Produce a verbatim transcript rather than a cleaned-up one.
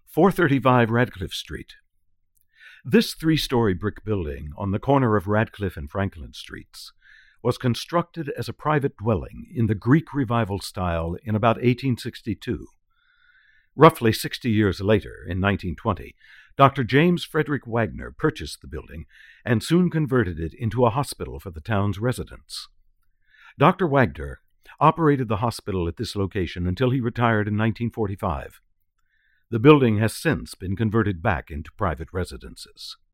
four thirty-five Radcliffe Street. This three-story brick building on the corner of Radcliffe and Franklin Streets was constructed as a private dwelling in the Greek Revival style in about eighteen sixty-two. Roughly sixty years later, in nineteen twenty, Doctor James Frederick Wagner purchased the building and soon converted it into a hospital for the town's residents. Doctor Wagner operated the hospital at this location until he retired in nineteen forty-five. The building has since been converted back into private residences.